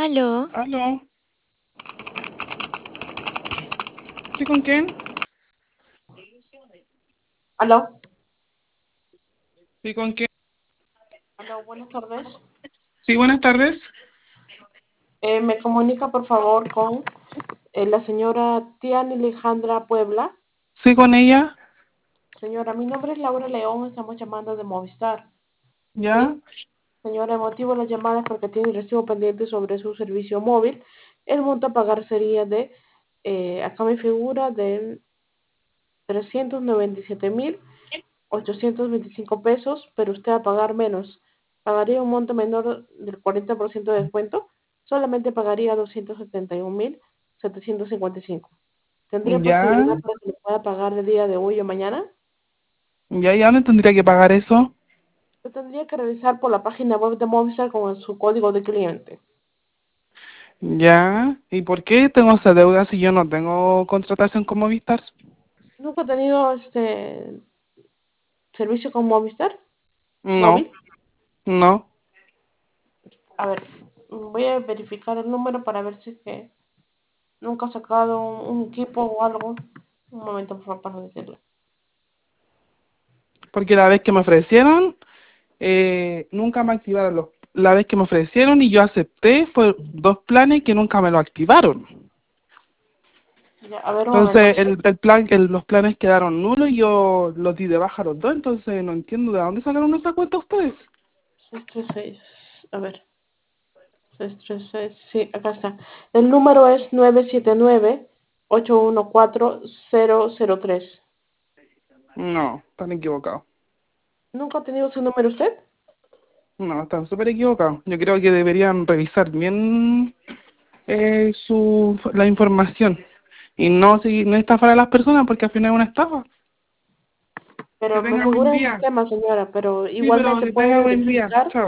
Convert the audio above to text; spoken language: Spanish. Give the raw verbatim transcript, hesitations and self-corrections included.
Aló, Aló, ¿sí con quién? Aló, ¿Sí con quién? aló, buenas tardes. Sí, buenas tardes. Eh, me comunica por favor con eh, la señora Tiana Alejandra Puebla. ¿Sí con ella? Señora, mi nombre es Laura León, estamos llamando de Movistar. ¿Ya? ¿Sí? Señora, el motivo de la llamada es porque tiene recibo pendiente sobre su servicio móvil. El monto a pagar sería de, eh, acá me figura, de trescientos noventa y siete mil ochocientos veinticinco pesos, pero usted va a pagar menos. Pagaría un monto menor del cuarenta por ciento de descuento, solamente pagaría doscientos setenta y un mil setecientos cincuenta y cinco. ¿Tendría ¿Ya? posibilidad para que lo pueda pagar el día de hoy o mañana? ¿Ya? ¿Ya no tendría que pagar eso? Lo tendría que revisar por la página web de Movistar con su código de cliente. ¿Ya? ¿Y por qué tengo esa deuda si yo no tengo contratación con Movistar? ¿Nunca ha tenido este servicio con Movistar No, móvil? no. A ver, voy a verificar el número para ver si es que nunca ha sacado un, un equipo o algo. Un momento, por favor, para decirle. Porque la vez que me ofrecieron, eh, nunca me activaron los... La vez que me ofrecieron y yo acepté, fue dos planes que nunca me lo activaron. Ya, a ver, un momento. Entonces, el, el plan, el- los planes quedaron nulos y yo los di de baja los dos, entonces no entiendo de dónde sacaron esa cuenta ustedes. seis tres seis. A ver. seis tres seis. Sí, acá está. El número es nueve siete nueve ocho uno cuatro cero cero tres. No, están equivocados. ¿Nunca ha tenido ese número usted? No, están súper equivocados. Yo creo que deberían revisar bien eh, su, la información y no, seguir, no estafar a las personas porque al final es una estafa. Que Pero me tengan buen figura en el día. sistema, señora. Pero Sí, pero igualmente que tengan puede buen día. verificar. Chao.